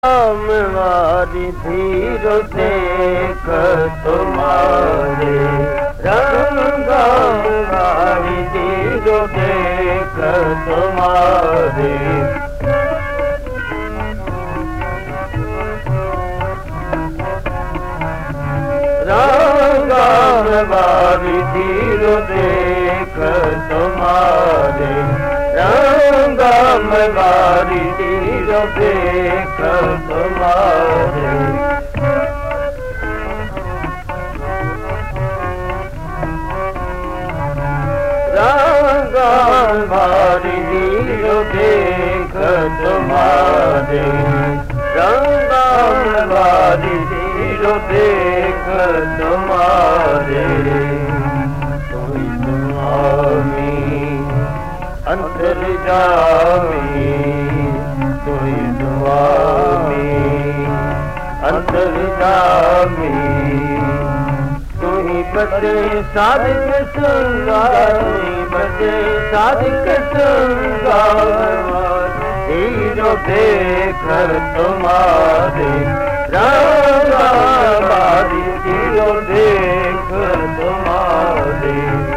वारी धीर देख तुम्हारे रंग वारी धीर देख तुम्हारे रंग वारी धीर देख तुम्हारे रंग वारी धीर देख तुम्हारे रंग वारी धीर देख तुम्हारे रंग वारी धीर देख तुम्हारे तुई स्वामी अंतर्यामी तुई स्वामी अंतर्यामी तुही बचे साधिक श्रृंगार बचे साधिक श्रृंगार धीरो देख तुम्हारे रंग वारी धीरो देख तुम्हारे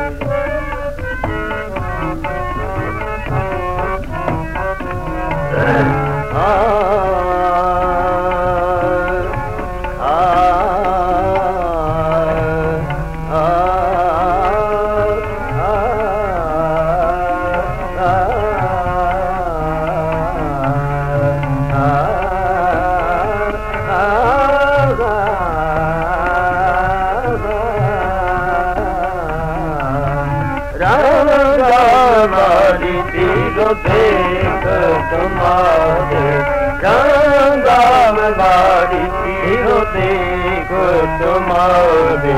वारी धीरो देख तुम्हारे रंग वारी धीरो देख तुम्हारे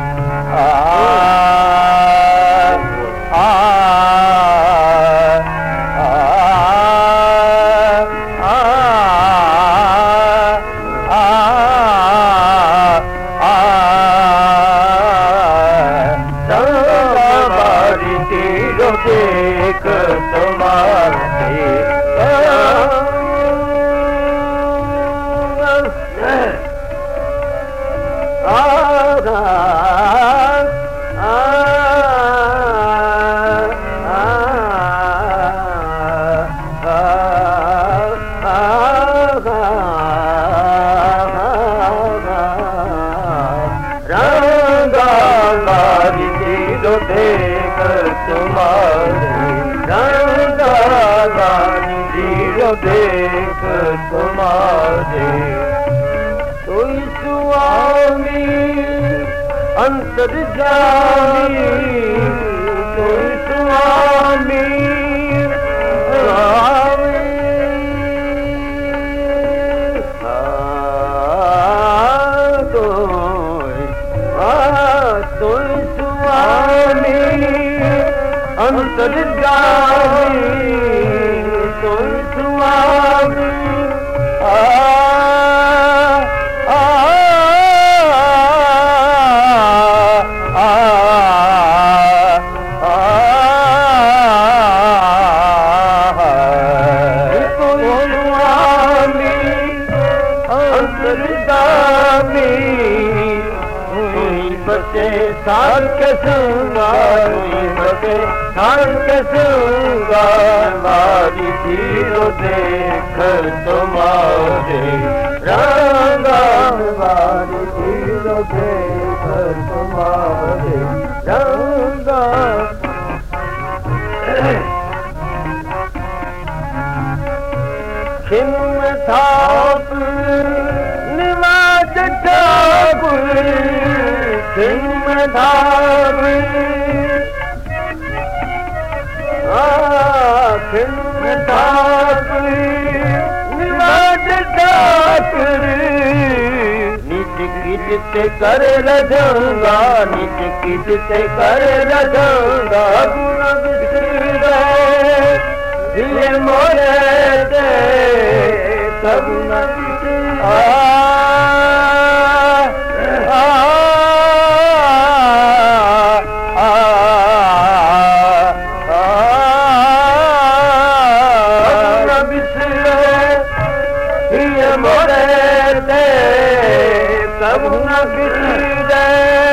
देख तुम्हारे रंग वारी धीरो देख तुम्हारे रंग वारी धीरो देख तुम्हारे तुई स्वामी अंतर्यामी तुई स्वामी तुई स्वामी अंतर्यामी तुई स्वामी बचे सार के श्रृंगार बचे सार के श्रृंगार वारी धीरो देख तुम्हारे रंग वारी धीरो देख तुम्हारे रंग खिम थाप निवाज ठाकुर खिमधार खिमधार निवाज ठाकुर निज कित कर रजंगा निज कित कर रजंगा गुण विसरे दिल मोरे दे सब न बिसरे मोरे ते कबू न बिसरे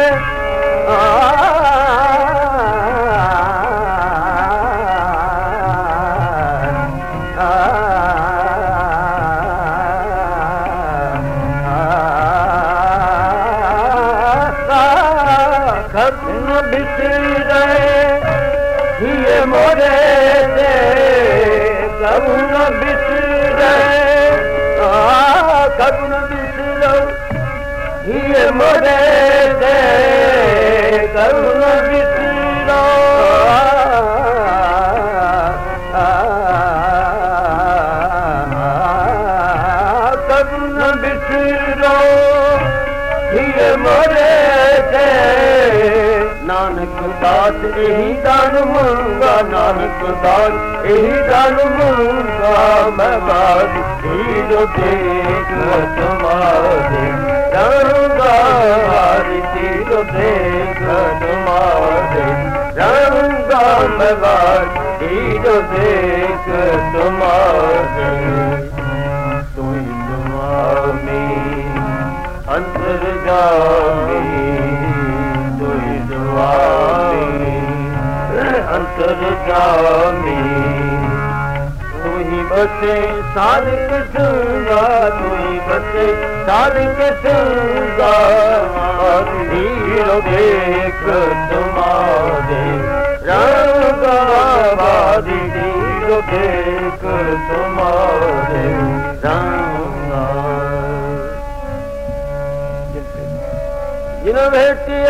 कबू न बिसरे ये मोरे ते कबू न बिसरे कबू न बिसरो ये मोरे ते कबू न बिसरो कबू न बिसरो ये मोरे ते नानक दास यही दान मंगा नानक दास यही दान मंगा मैं बात जो देख तुम्हारे रंगा जो देख तुम्हारे रंगा मैं बात जो देख तुम्हारे तुम तुम्हारी अंतर जामी अंतर जामी तू ही बसे सारिक सुंगा तू ही बसे सारिक सुंगा हीरो देख तुम्हारे रंगाबादी हीरो देख तुम्हारे रंगा जिन भेटी